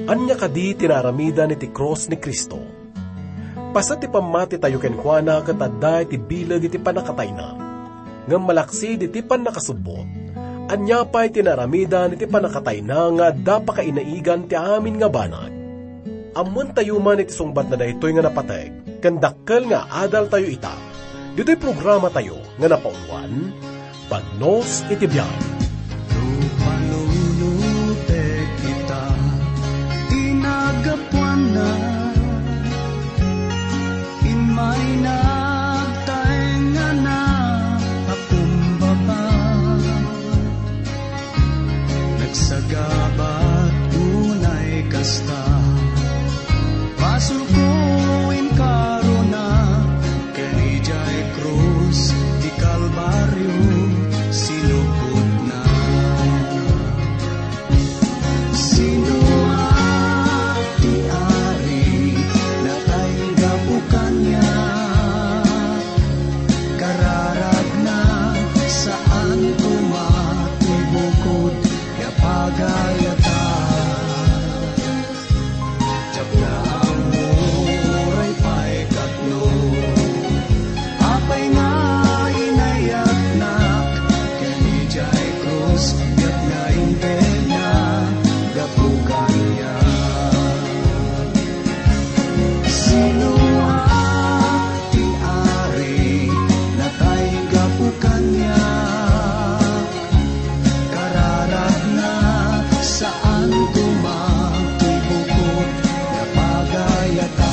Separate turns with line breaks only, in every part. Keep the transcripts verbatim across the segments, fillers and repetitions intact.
Anya kadi tinaramida ni ti cross ni Kristo. Pasa ti pamati tayo kenkwana katadda iti bilag iti panakatay na. Ngam malaksi di ti panakasubot. Anya pa'y tinaramida ni ti panakatay na nga dapa kainaigan ti amin nga banag. Amon tayo man iti sungbat na daytoy nga napateg, kandakkel nga adal tayo ita. Dito'y programa tayo nga napaunwan, Bagnos iti Biyag.
Lupanunutek kita, inagapuan na, inmay nagtaenga na, akumbaba, nagsagabat unay kasta, pasukuin karuna, kanijay krus, di kalbaryo, sinupot na. Sino ang tiari na tayo gapukan niya, kararag na saan tumatibukod, yapagayata. Tiyak na ang muray pa'y katno, apay nga inayak na, kanijay krus, yak na intel na, gapukan niya. Sino ang tiari na tayo gapukan niya, kararag na saan tumatibukod, napagayata.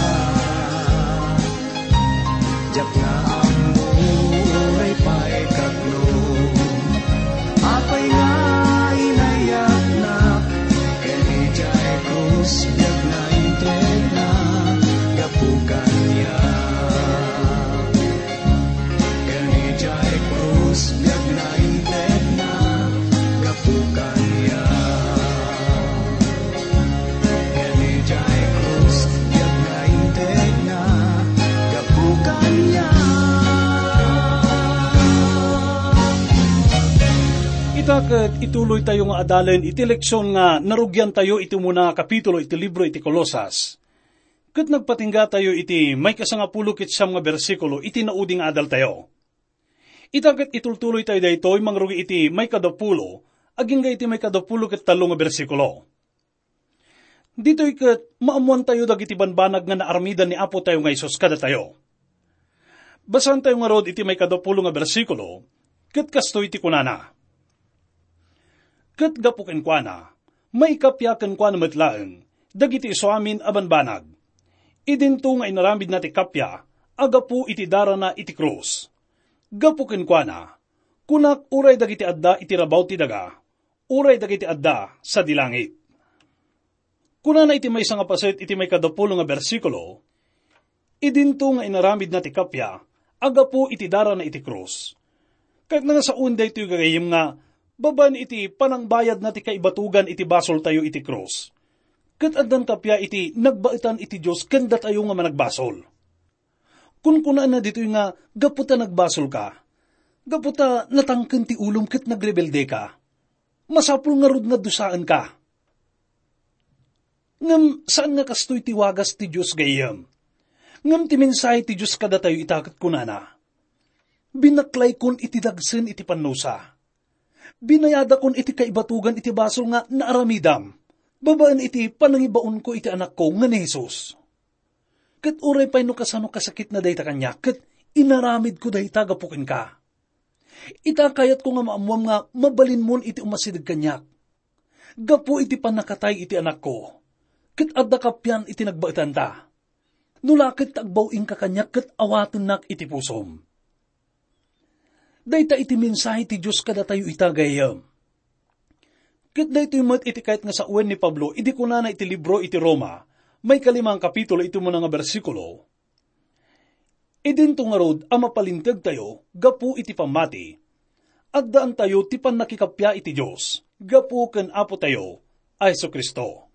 Diyak na ang muray pa'y katlo, apay nga inayak na, kanijay krus, yak na intel na, gapukan niya. Kanijay krus, yak na intel na, gapukan niya. Kanijay krus, yak na intel na, gapukan niya.
Itaket ituloy tayo nga adalen iti leksyon nga narugyan tayo iti muna kapitulo iti libro iti Kolosas. Ket nagpatingga tayo iti may kasangapulo ket siyam nga bersikulo iti nauding adal tayo. Itaket itultuloy tayo daytoy mangrugi iti may kadapulo aging iti may kadapulo ket talo nga bersikulo. Ditoy ket maamuan tayo dagiti banbanag nga naarmida ni Apo tayo nga Isus kada tayo. Basan tayo nga rod iti may kadapulo nga bersikulo ket kastoy iti kunana. Ket gapuken kuana, may kapyaken kuana metlaeng, dagiti iso amin abanbanag. Idinto nga inaramid na ti kapya, agapu iti dara na iti krus. Gapuken kuana, kunak uray dagiti adda iti rabaw ti daga, uray dagiti adda sa dilangit. Kunana iti may nga paset iti may kadapulo nga bersikulo, idinto nga inaramid na ti kapya, agapu iti dara na iti krus. Kahit nga sa unday ito yung gagayim nga, baban iti panangbayad na ti kaibatugan iti basol tayo iti krus. Ket addan kapya iti nagbaitan iti Diyos kenda tayo nga managbasol. Kun kuna na dito nga gaputa nagbasol ka, gaputa natangken ti ulom ket nagrebelde ka, masapul nga rod nga dusaan ka. Ngam saan nga kastoy ti wagas ti Diyos gayam? Ngam ti mensahe ti Diyos kada tayo itaket kunana. Binaklay kon iti dagsen iti pannusa. Binayada kon iti kaibatugan iti basol nga naaramidam. Babaan iti panangibaon ko iti anak ko nga ni Jesus. Ket uray pay no kasano kasakit na dayta kanya, ket inaramid ko dayta gapukin ka. Ita kayat ko nga maamuam nga mabalin mon iti umasidig kanyak. Gapu iti panakatay iti anak ko. Ket adda kapyan iti nagbaitan ta. Nulakit tagbawing ka kanyak ket awaten nak iti pusom. Dayta iti mensahe ti Diyos kada tayo itagayam. Ket dayto met iti kahit nga sa uwen ni Pablo, idi ko na na iti libro iti Roma, may kalimang kapitulo iti mo nga bersikulo. Idinto nga rod, ang mapalintag tayo, gapu iti pamati, at daan tayo ti pan nakikapya iti Diyos, gapu ken Apo tayo, ay Hesu Kristo.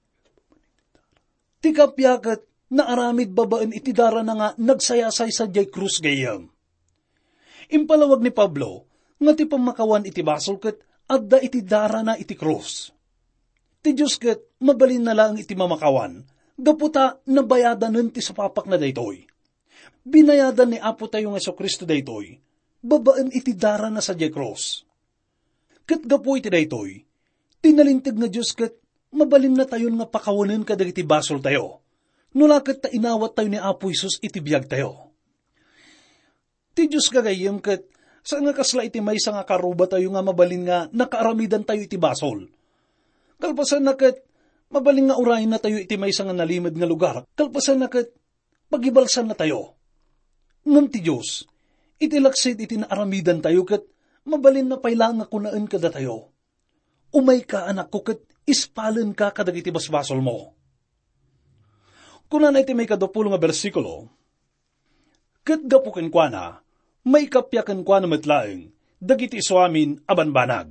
Ti kapya ket naaramid babaan iti dara na nga nagsayasay sa jay krus gayam. Impalawag ni Pablo, nga ti pamakawan iti basol ket adda iti dara na iti krus. Ti Diyos ket mabalin na lang iti mamakawan, gaputa nabayadanen ti sapapak na daytoy. Binayadan ni Apo tayo nga Hesus Kristo daytoy, babaan iti dara na sa cross. Ket gapu iti daytoy, tinalintig nga Diyos ket mabalin na tayo nga pakawanen kadag iti basol tayo. Nulaket ta inawat tayo ni Apo Hesus iti biyag tayo. Ti Diyos gagayem ket saan nga kasla iti maysa nga karuba tayo nga mabalin nga nakaaramidan tayo iti basol. Kalpasan na ket mabalin nga urayin na tayo iti maysa nga nalimad nga lugar. Kalpasan na ket pagibalsan na tayo. Ngem ti Diyos, iti laksid iti naaramidan tayo ket mabalin na pailang nga kunaan kada tayo. Umay ka anak ko ket ispalen ka kadag iti basbasol mo. Kuna na iti may kadapulo nga bersikulo, ket gapuken kwa na, may kapyaken kwa na metlaeng, dagiti isuamin abanbanag.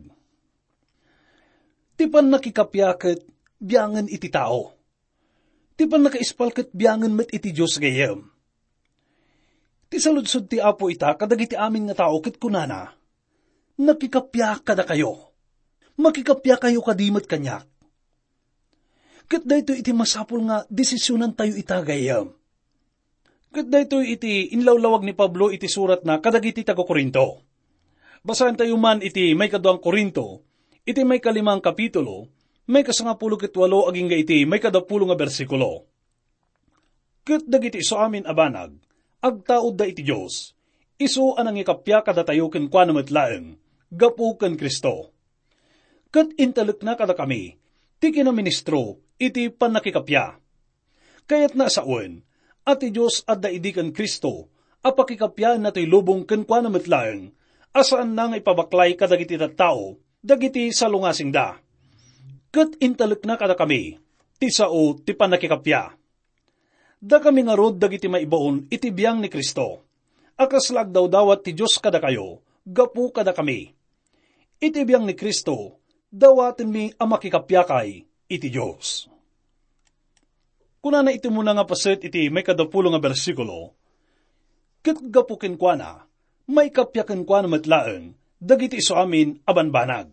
Tipan nakikapyaket, biyangan iti tao. Tipan nakaispalket biyangan met iti Diyos gayem. Ti saludsod ti Apo ita, kadagiti amin nga tao ket kunana, nakikapyak kada kayo. Makikapya kayo kadimat kanyak. Ket dayto iti masapul nga desisyonan tayo ita gayem. Ket dayto iti inlawlawag ni Pablo iti surat na kadagiti taga Korinto. Basahan tayo man iti may kaduang Korinto, iti may kalimang kapitulo, may kasangapulo ket walo aging ga iti may kadapulo nga bersikulo. Ket dagiti isu amin abanag, agtaod da iti Dios, isu anang ikapya kada tayo ken kwa namet laeng, gapu ken Kristo. Ket intalek na kada kami, ti kinaministro, iti panakikapya. Kayat na sauen, at ti Diyos at daidi ken Kristo, apakikapya na ti lubong ken kwa namet laeng, asaan na nga ipabaklay kadagiti tattao, dagiti salungasing da. Ket intalek na kada kami, ti sao ti panakikapya. Da kami nga rod dagiti maibaon iti biyang ni Kristo. Akas lagdaw dawat ti Diyos kada kayo, gapu kada kami. Iti biyang ni Kristo, dawaten mi ang makikapyakay iti Diyos. Kuna na iti muna nga paset iti may kadapulo nga bersikulo, ket gapuken kwa na, may kapyaken kwa na matlaeng, dagiti isu amin abanbanag.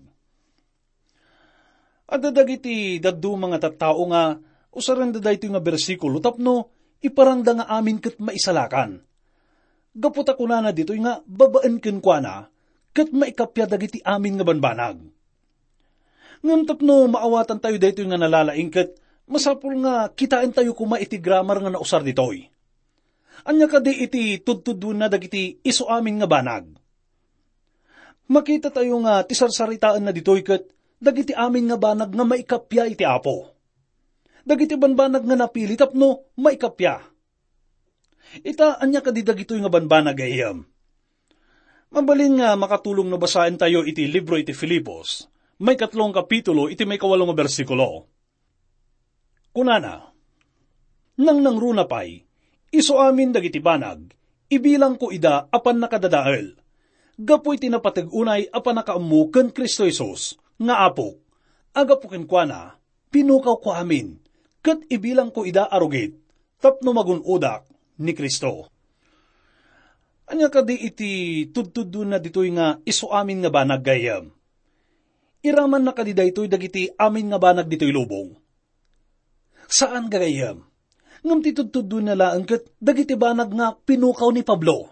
At dagiti daddu mga tattao nga, usaran da dayto nga bersikulo, tapno iparangda nga amin ket maisalakan. Gaputa kuna na dito nga babaan ken kwa na, ket maikapya dagiti amin nga banbanag. Ngem tapno maawatan tayo dayto nga nalalaing ket masapul nga kitain tayo kuma iti grammar nga nausar ditoy. Anya kadi iti tudtudun na dagiti isu amin nga banag. Makita tayo nga ti sarsaritaan na ditoy ket dagiti amin nga banag nga maikapya iti Apo. Dagiti banbanag nga napili tapno maikapya. Ita anya kadi dagitoy nga banbanag gayem. Mabalin nga makatulong na basahin tayo iti libro iti Filipos. May katlong kapitulo, iti may kawalong bersikulo. Kunana, nang nangruna pay, isu amin dagiti banag, ibilang ko ida apan nakadadael. Gapoy tinapatag unay apan nakaamu ken Kristo Jesus, nga apok, agapuken kwa na, pinukaw ko amin, ket ibilang ko ida arugit, tapno magunodak ni Kristo. Anya kadi iti tudtudun na ditoy nga isu amin nga banag gayem. Iraman na kadida ito'y dagiti amin nga banag dito'y lubong. Saan gagayam? Ngam titudtudun na laang ket dagiti banag nga pinukaw ni Pablo.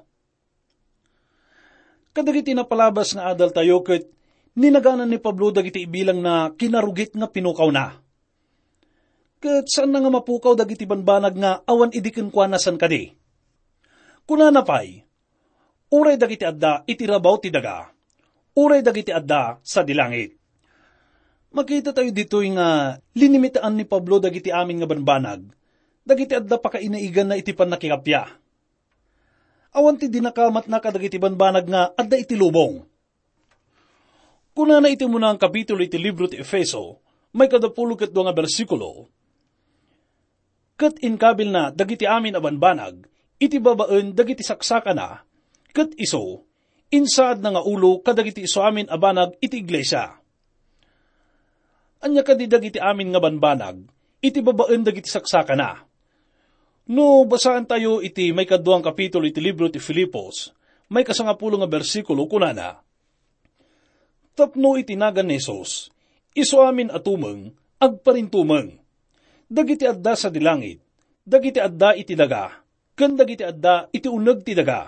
Kadagiti napalabas nga adal tayo ket ninaganan ni Pablo dagiti ibilang na kinarugit nga pinukaw na. Ket saan na nga mapukaw dagiti banbanag nga awan idiken kwa na san kadi. Kuna na pay, uray dagiti adda itirabaw ti daga. Uray dagiti adda sa dilangit. Makita tayo dito'y nga linimitaan ni Pablo dagiti amin nga banbanag, dagiti adda pakainaigan na iti panakikapya. Awan ti dinakamat na kadagiti banbanag nga adda iti lubong. Kuna na iti muna ang kapitulo iti libro ti Efeso, may kadapulo ket dua nga bersikulo. Ket inkabil na dagiti amin a banbanag, iti babaen dagiti saksaka na, ket iso, insaad na nga ulo kadagiti isu amin abanag iti iglesia. Anya kadi dagiti amin nga banbanag, iti babaen dagiti saksaka na. No, basaan tayo iti may kaduang kapitulo iti libro ti Filipos, may kasangapulo nga bersikulo kunana. Tapno itinagan ni Jesus, isu amin atumeng, agparintumeng. Dagiti adda sa dilangit, dagiti adda iti daga, ken dagiti adda iti uneg ti daga.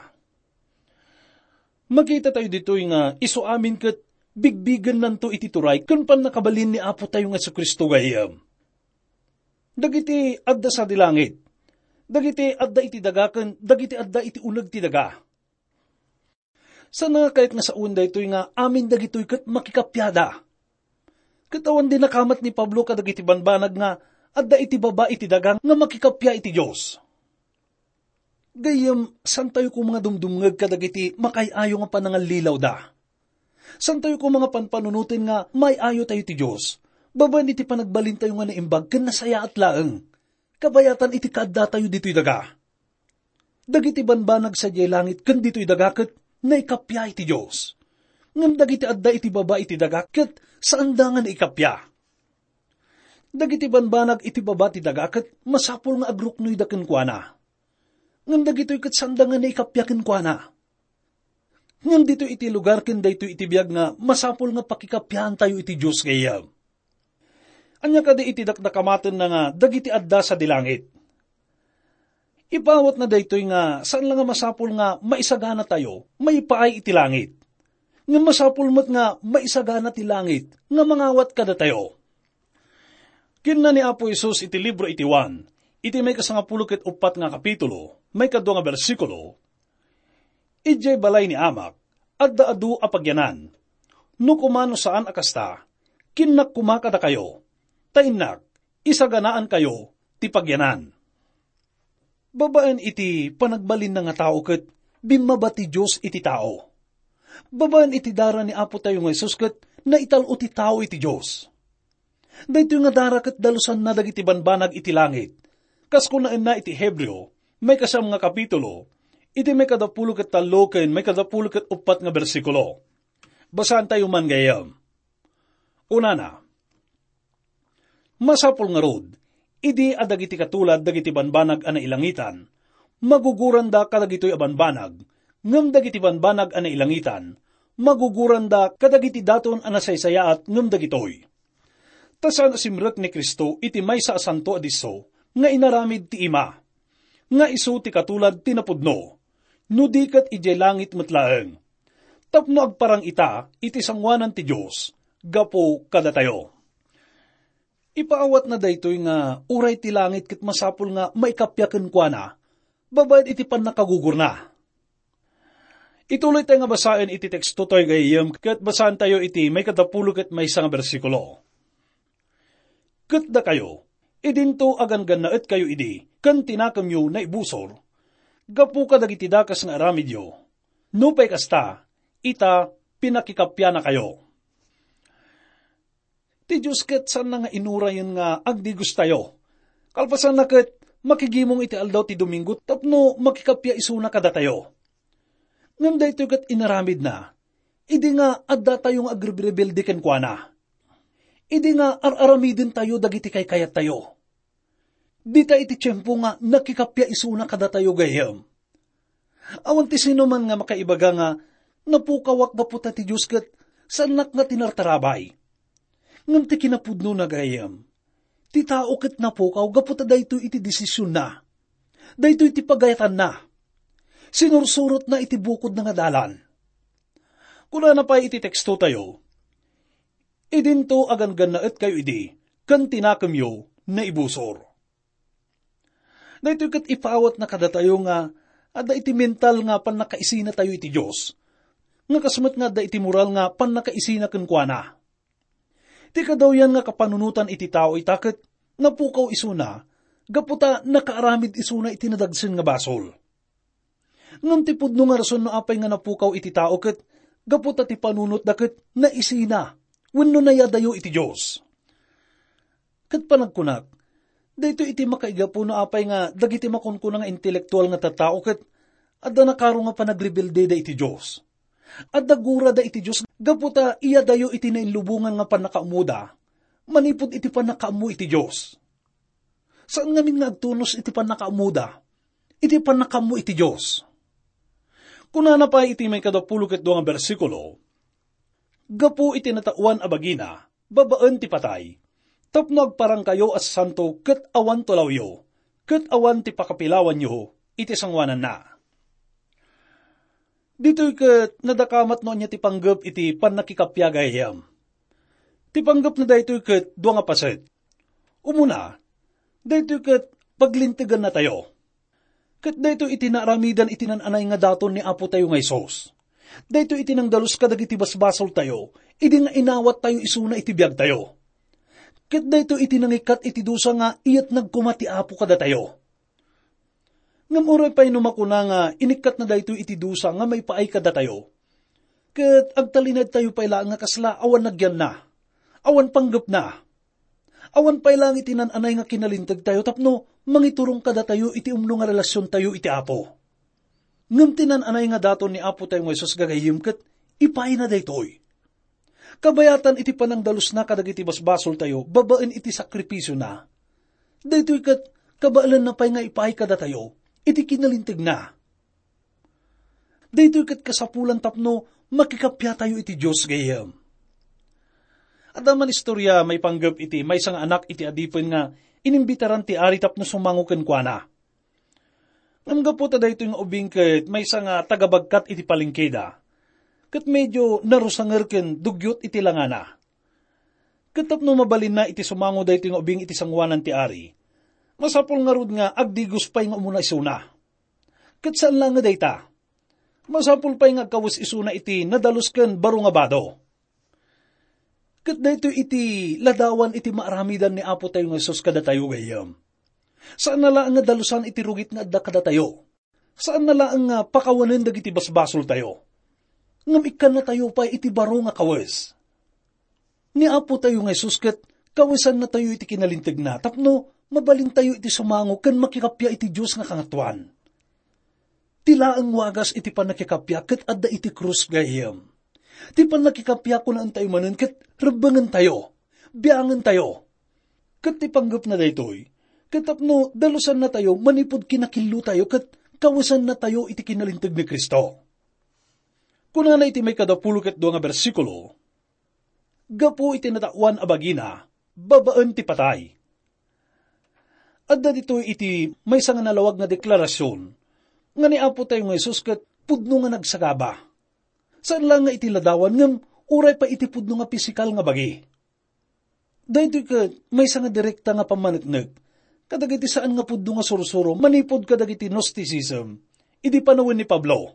Makita tayo dito'y nga isu amin ket bigbigan nanto iti turay ken pan nakabalin ni Apo tayo nga sa Kristo gayam. Dagiti adda sa dilangit, dagiti adda iti daga ken dagiti adda iti uneg ti daga. Sana kahit nga sa unda ito'y nga amin dagito'y ket makikapyada. Katawan din nakamat ni Pablo kadagiti banbanag nga adda iti baba iti dagang nga makikapya iti Diyos. Gayam, san tayo ko mga dumdumngag kadagiti makayayo nga panangallilaw da? San tayo ko mga panpanunutin nga may ayo tayo ti Diyos? Baban iti panagbalin tayo nga naimbag ken nasaya at laeng. Kabayatan iti kadda tayo dito'y daga. Dagiti banbanag sa diay langit ken dito'y daga ket naikapya iti Diyos. Ngem dagiti adda iti baba iti daga ket saan da nga naikapya? Dagiti banbanag iti baba ti daga ket masapul nga agruknoy da kenkwana. Ngem dagitoy ket saan da nga naikapya kenkwana? Ngem dito iti lugar ken daytoy iti biag nga masapul nga pakikapyahan tayo iti Dios gayam. Anya kada iti dakdakamaten na nga dagiti adda sa dilangit. Ipawat na daytoy nga saan lang nga masapul nga maisagana tayo, maipaay iti langit. Nga masapul met nga maisagana ti langit, nga mangawat kada tayo. Kinna ni Apo Isus iti libro iti Juan, iti may kasangapulo ket upat nga kapitulo, may kadwa nga bersikulo, ijay balay ni Amak, adda adu apagyanan, no kumano saan akasta, kinnak kumakada kayo, tainak, isaganaan kayo, ti pagyanan. Babaan iti panagbalin na nga tao ket bimaba ti Diyos iti tao. Babaan iti dara ni Apo tayo nga Isus ket naitalo ti tao iti Diyos. Dayto nga dara ket dalusan na dagiti banbanag iti langit. Kas kunaan na iti Hebreo, may kasam nga kapitulo, iti may kadapulo ket talo ken may kadapulo ket upat nga bersikulo. Basaan tayo man gayam. Una na, masapul nga rod, idi adagiti katulad dagiti banbanag ana ilangitan, maguguran da kadagitoy abanbanag, ngem dagiti banbanag ana ilangitan, maguguran da kadagiti daton ana saysayaat ngem dagitoy. Tasan simrek ni Kristo iti maysa a santo adiso, nga inaramid ti ima, nga isu ti katulad tinapudno, nudikat ijay langit metlaeng. Tapno agparang ita, iti sangwanan ti Diyos, gapo kada tayo. Ipaawat na daytoy nga uray ti langit ket masapul nga maikapyaken kwa na, babayad iti pan nakagugurna. Ituloy tayo nga basaen iti teksto tayo gayem, ket basaan tayo iti may katapulo ket may isang bersikulo. Ket da kayo, idinto agan gannaet kayo idi, kan tinakam yo na ibusor, gapu ka dagiti dakas nga aramidyo, nupay kasta, ita pinakikapya na kayo. Ti Diyos ket saan na nga inura yun nga agdigos tayo. Kalpasan na ket makigimong iti aldaw ti Domingo tapno makikapya isuna kada tayo. Ngam daytoy ket inaramid na, idi nga adda tayong agrebrebelde ken kuana. Idi nga ar-aramidin tayo dagiti kay kayat tayo. Dita iti tiyempo nga nakikapya isuna kada tayo gayam. Awan ti sino man nga makaibaga nga napukawak baputa ti Diyos ket sanak nga tinartarabay. Ngam ti kinapudno na gayam. Ti tao ket napukaw gaputa daytoy iti desisyon na. Daytoy iti pagayatan na. Sinursurot na iti bukod na nga dalan. Kuna na pa iti teksto tayo, idinto agan gannaet kayo idi, kan tinakemyo na ibusor. Daytoy ket ipaawat na kada tayo nga, ada iti mental nga pan nakaisina tayo iti Diyos. Nga kasmet nga da iti moral nga pan nakaisina ken kuana. Ti kadaw yan nga kapanunutan iti tao itaket, napukaw isuna, gaputa nakaaramid isuna iti nadagsen nga basol. Ngam ti pudno nga rason no apay nga napukaw iti tao ket, gaputa ti panunot daket na isina, wenno nayadayo iti Diyos. Ket panagkunak, dayto iti makaigapo no apay nga dagiti makunkuna nga intelektual nga tattao ket, adda nakaro nga panagrebelde da iti Diyos. Adda gura da iti Diyos, gaputa iyadayo iti nainlubungan nga panakaamuda, manipod iti panakaamu iti Diyos. Saan ngamin nga agtunos iti panakaamuda? Iti panakaamu iti Diyos. Kunana pa iti may kadapulo ket duwa nga bersikulo, gapu iti natauan a bagina, babaan ti patay, Tapno agparang kayo as santo ket awan tulaw yo, ket awan ti pakapilawan yo, iti sangwanan na. Dito'y ket nadakamat no niya ti panggap iti panakikapya gayam. Ti panggap na daytoy ket dua nga paset. Umuna, daytoy ket paglintigan na tayo. Ket daytoy iti naaramidan iti nananay nga daton ni Apo tayo nga Isos. Daytoy iti nang dalus kadag iti basbasol tayo, idi nga inawat tayo isuna iti biyag tayo. Ket daytoy iti nangikat iti dusa nga iyat nagkumati Apo kada tayo. Ngam uray pa'y numakuna nga inikat na daytoy iti dusa nga may paay kada tayo. Ket agtalinad tayo pa'y lang nga kasla awan nagyan na, awan panggap na. Awan pa'y lang iti nananay nga kinalintag tayo tapno mangiturong kada tayo iti umno nga relasyon tayo iti Apo. Ngam tinananay nga daton ni Apo tayo nga Isos gagayim ket ipay na daytoy. Kabayatan iti panangdalus na kadag iti basbasol tayo, babaan iti sakripisyo na. Daytoy ket kabaalan na pa'y nga ipay kada tayo, iti kinalintig na. Daytoy ket kasapulan tapno makikapya tayo iti Diyos gayam. Adaman istorya may panggap iti may sang anak iti adipon nga inimbitaran ti ari tapno sumango ken kuana. Ngam gapu ta daytoy nga ubing ket may sang tagabagkat iti palengkeda. Ket medyo narusanger ken dugyot iti langana. Ket tapno mabalin na iti sumango daytoy nga ubing iti sangwanan ti ari. Masapol nga rod nga agdigos pay nga umuna isuna. Ket saan lang nga dayta? Masapol pay nga kawis isuna iti nadalus ken baro nga bado. Ket daytoy iti ladawan iti maaramidan ni Apo tayo nga Isos kada tayo gayam. Saan na lang nga dalusan iti rugit nga adda kada tayo? Saan na lang nga pakawanen dagiti basbasol tayo? Ngam ikan na tayo pa iti baro nga kawis. Ni Apo tayo nga Isos ket kawisan na tayo iti kinalintig na tapno mabalin tayo iti sumango ken makikapya iti Diyos nga kangatuan. Tila ang wagas iti panakikapya ket adda iti krus gayam. Ti panakikapya ko naan tayo manen ket rebangan tayo, biangan tayo. Ket ti panggap na daytoy, ket tapno dalusan na tayo manipod kinakillo tayo ket kawisan na tayo iti kinalintig ni Kristo. Kuna na iti may kadapulo ket dua nga bersikulo, gapu iti natawan abagina, babaan ti patay. Adda ditoy iti may nga nalawag nga deklarasyon, nga ni Apo tayo nga Isos ket pudno nga nagsagaba. Saan lang nga iti ladawan ngam uray pa iti pudno nga pisikal nga bagi. Daytoy ket may nga direkta nga pamaneknek, kadag iti saan nga pudno nga sursuro, manipod kadag iti Gnosticism, idi panawin ni Pablo.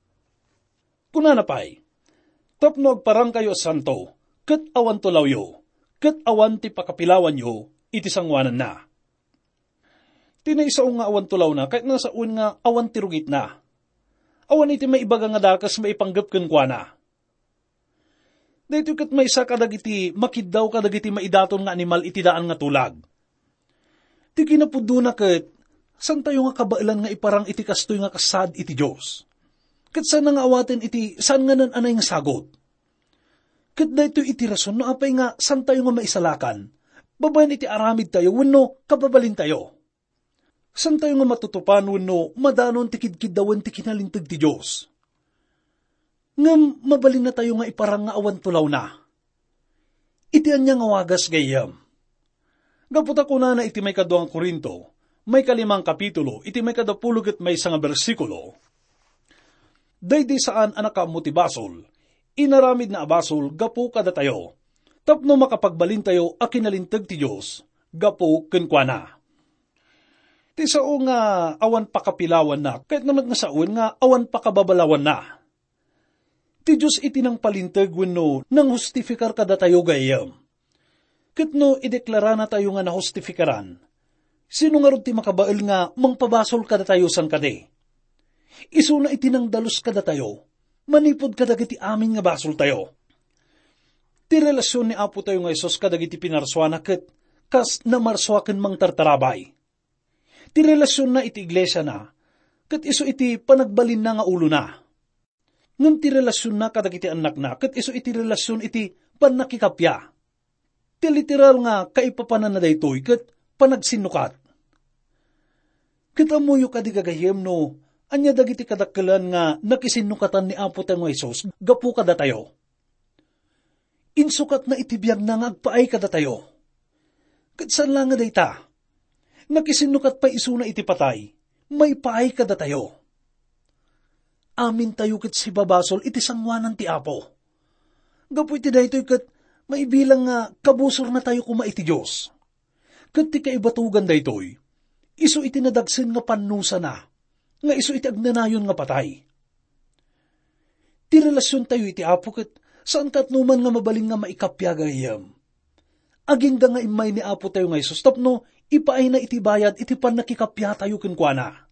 Kunana pay, tapno agparang kayo santo, ket awan tulaw yo, ket awan ti pakapilawan yo, iti sangwanan na. Tinaisaw nga awan tulaw na, kahit nasa uwan nga awan tirugit na. Awan iti may ibaga nga dakas may ipanggap ken kuana. Dito ket may isa kadag iti makiddaw kadag iti maidaton nga animal iti daan nga tulag. Ti kinapuddo na ket, san tayo nga kabailan nga iparang iti kastoy nga kasad iti Diyos. Ket saan nga awaten iti saan nga nan anay nga sagot. Ket dayto iti rason no apay nga san tayo nga maisalakan. Babayan iti aramid tayo wenno kababalin tayo. San tayo nga matutupan wenno madanon ti kidkiddawen ti kinalinteg ti Diyos. Ngam mabalin na tayo nga iparang nga awan tulaw na. Iti anya nga wagas gayam. Gaputa ko na na iti may kaduang Korinto, may kalimang kapitulo, iti may kadapulo ket may nga bersikulo. Daydi saan anak mo ti basol, inaramid na abasol gapu kada tayo, tapno makapagbalin tayo a kinalinteg ti Diyos, gapu ken kuana. Ti sao nga awan pakapilawan na, kahit naman nga saon nga awan pakababalawan na. Ti Diyos iti nang palinteg wenno nang justifikar kada tayo gayam. Ket no ideklara na tayo nga nahustifikaran, sino nga ron ti makabael nga mangpabasol kada tayo san kade? Isu na iti nang dalus kada tayo, manipod kadag iti amin nga basol tayo. Ti relasyon ni Apo tayo nga Isos kadag iti pinarswana ket kas namarswaken mang tartarabay. Ti relasyon na iti iglesia na, ket iso iti panagbalin na nga ulo na. Ngam ti relasyon na kadag iti anak na, ket iso iti relasyon iti panakikapya. Ti literal nga kaipapanan na daytoy, ket panagsinukat. Ket amuyo kadigagayem no, anya dagiti kadakkelan nga nakisinukatan ni Apo tayo nga Isos, gapu kada tayo. Insukat na itibiyag na nga agpaay kada tayo. Kat saan lang nga dayta? Nakisinukat pa isuna iti patay, may paay kada tayo. Amin tayo kat si babasol iti sangwanan ti Apo. Gapu iti daytoy kat maibilang nga kabusor na tayo kuma iti Diyos. Kat ti kaibatugan daytoy, iso iti nadagsen nga panusa na, nga iso iti agnanayon nga patay. Ti relasyon tayo iti Apo kat saan katnuman nga mabaling nga maikapyagayam. Aging da nga imay ni Apo tayo nga isos, tapno ipaay na iti bayad iti pan nakikapya tayo kinkwana.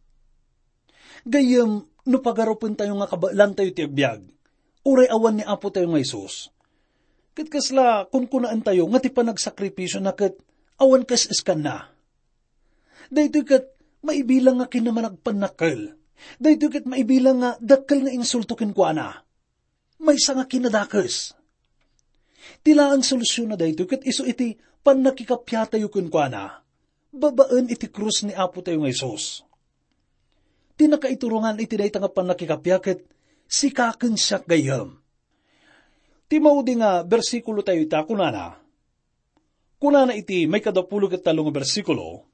Gayam, no pagaropin tayo nga kabalan tayo ti agbyag, uray awan ni Apo tayo nga isos. Kat kasla, kung kunaan tayo, nga ti panagsakripisyo na kat awan kas iskan na. Dahito kat maibilang nga kinamanagpanakal. Dahito kat maibilang nga dakal nga insulto kinkwana. May sa nga kinadakas. Tila ang solusyon na dahito kat iso iti pan nakikapya tayo kinkwana. Babaan iti krus ni Apo tayo nga Isos. Tinakaiturungan iti dahito nga pan nakikapya kat sikaken siya gayam. Ti maudi nga bersikulo tayo ita kunana. Kunana iti may kadapulo ket talo nga bersikulo.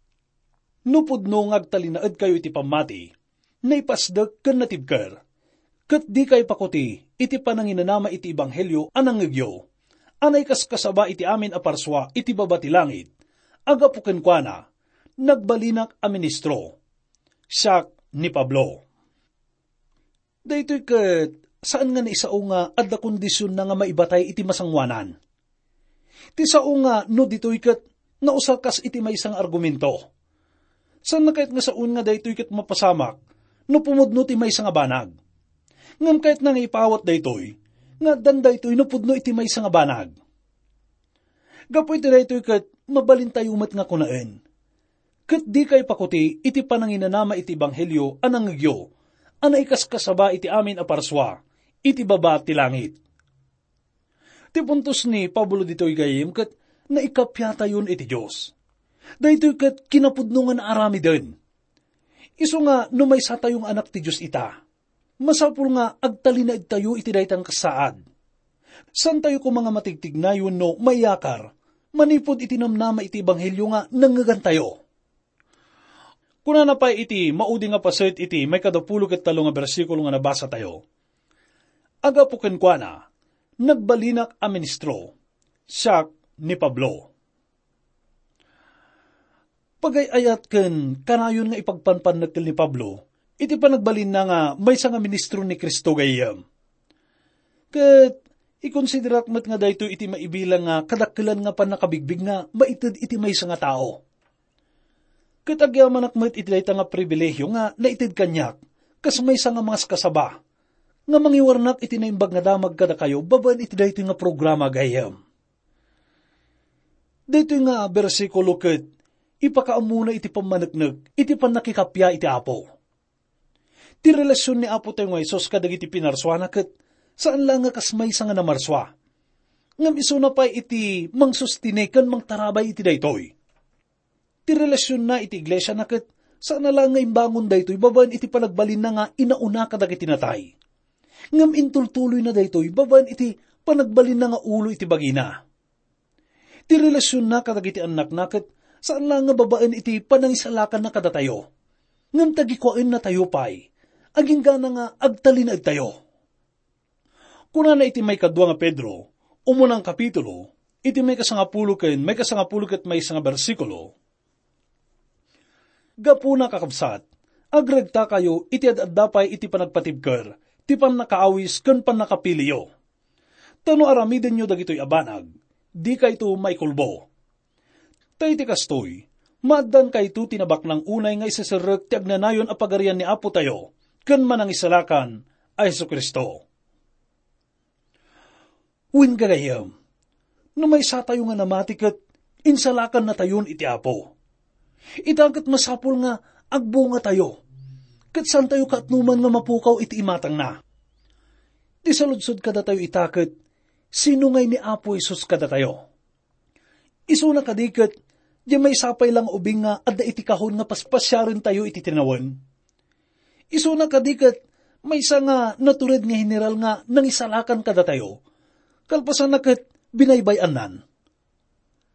Nupudno ngagtalinaed kayo iti pamati, naipasdag ken natibker. Ket di kay pakuti iti pananginanama iti ebanghelyo anang ngegyo. Anay kas kasaba iti amin a parswa iti babati langit. Aga pukenkwana, nagbalinak a ministro. Siak ni Pablo. Daytoy ket saan nga naisao nga adda kondisyon na nga maibatay iti masangwanan. Ti sao nga no ditoy ket nausakas iti maysang argumento. Saan na kahit nga saun nga daytoy ket mapasamak no pumudno ti maysa nga banag. Ngam kahit nga ipawat daytoy nga dan daytoy no pudno iti maysa nga banag. Gapoy iti daytoy ket mabalin tayo met nga kunaen. Ket di kay pakuti iti pananginanama iti ebanghelyo anang ngegyo. Anay kaskasaba iti amin a parswa iti baba ti langit. Ti puntos ni Pablo ditoy gayem ket naikapya tayon iti Dios. Daytoy ket kinapudno nga naarami den. Isu nga no maysa tayong anak ti Dios ita. Masapul nga agtalinaed tayo iti daytang kasaad. San tayo ko mga matigtignayon no mayakar, manipod iti namnama iti ebanghelyo nga nangagan tayo. Kuna na pa iti maudi nga paset iti may kadapulo ket talo nga bersikulo nga nabasa tayo. Aga pukenkwana, nagbalinak a ministro, siak ni Pablo. Pagayayat ken kanayon nga ipagpanpanagkel ni Pablo, iti panagbalin na nga may nga ministro ni Kristo gayam. Ket ikonsiderak met nga dayto iti maibilang nga kadakkelan nga panakabigbig nga maited iti maysa nga tao. Ket agyaman akmet iti dayta nga pribilehyo nga naited kanyak, kas maysa nga mga kasaba, nga mangiwarnak iti naimbag nga damag kada kayo, baban iti dayto nga programa gayam. Dayto nga bersikulo ket ipakaamuna iti pamaneknek, iti panakikapya iti Apo. Ti relasyon ni Apo tayo nga Isos kadag iti pinarswana ket saan lang nga kas maysa nga namarswa. Ngam iso na pa iti mangsustine ken mangtarabay iti daytoy. Ti relasyon na iti iglesia na ket saan na lang nga imbangon daytoy baban iti panagbalin na nga inauna kadag iti natay. Ngam intultuloy na daytoy baban iti panagbalin na nga ulo iti bagina. Ti relasyon na kadag iti anak na ket saan lang nga babaan iti panangisalakan na kadatayo. Ngam tagikuain na tayo pay, aging gana nga agtalinaed tayo. Kuna na iti may kadwa nga Pedro, umunang kapitulo, iti may kasangapulo ken may kasangapulo ket may nga bersikulo. Gapuna kakabsat, agregta kayo iti ad-addapay iti panagpatibker, ti pan nakaawis ken pan nakapiliyo. Tano aramiden nyo dagitoy abanag, di kayto maikulbo. Tay ti kastoy, maaddan kayto tinabak ng unay nga isasarek ti agnanayon a pagarian ni Apo tayo, ken manang isalakan ay Jesucristo. Uwin gagayam, no may sa tayo nga namati ket insalakan na tayon iti Apo. Itagat masapul nga agbunga tayo, ket san tayo katnuman nga mapukaw iti imatang na. Di saludsod kada tayo itaket, sino ngay ni Apo Isus kada tayo. Isu na kadiket, di may sapay lang ubing nga adda iti kahon nga paspasyarin tayo iti tinawan. Isu na kadiket, may isa nga natured nga general nga nangisalakan kada tayo, kalpasan na ket binaybayan nan.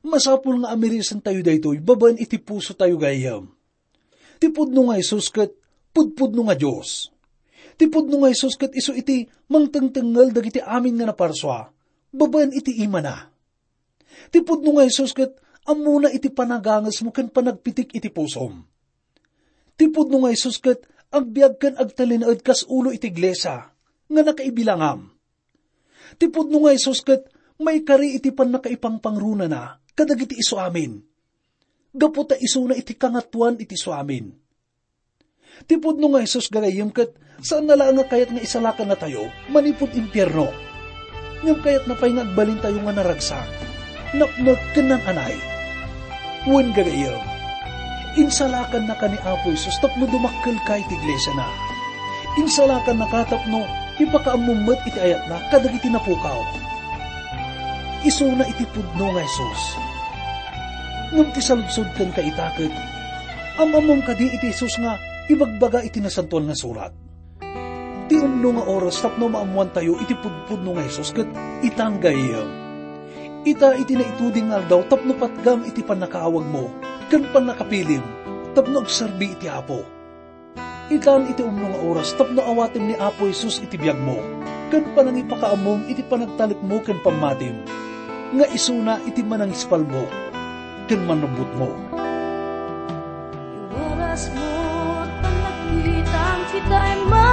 Masapul nga amirisan tayo daytoy, baban iti puso tayo gayam. Tipod no nga Isus ket pudpud no nga Diyos. Tipod no nga Isus ket iso iti mangtengtengal dagiti amin nga naparswa, baban iti ima na. Tipod no nga Isus ket amuna iti panagangas mo ken panagpitik iti pusom. Tipod no nga Isus ket agbiag ken agtalinaed kas ulo iti iglesia nga nakaibilangam. Tipod no nga Isus ket may kari iti pan nakaipangpangruna na kadagiti isu amin. Gapo ta isu na iti kangatuan iti isu amin. Tipod no nga Isus gagayem ket saan nala nga kayat nga isalakan na tayo manipod impyerno. Ngem kayat na pay nga agbalin tayo nga naragsak. Napnag kenan anay. Wen gagayem. Insalakan na ka ni Apo Isus tapno dumakkel ka iti iglesia na. Insalakan na katapno ipakaamummet iti ayat na kadagiti napukaw. Isu na iti pudno nga Isus. Ngem ti saludsod ken ka itaket. Amamong kadi iti Isus nga ibagbaga iti nasantuan nga surat. Ti umno nga oras tapno maamuan tayo iti pudpudno nga Isus ket itanggayem. Ita iti naituding aldaw tapno patgam iti panakaawag mo ken panakapilim tapno agserbi iti Apo. Itan iti umno nga oras tapno awatem ni Apo Isus iti biag mo ken panangipakaamom iti panagtalik mo ken pammatim nga isuna iti manangispal mo ken manubot mo.
Iwaras mo at panagkitang kita'y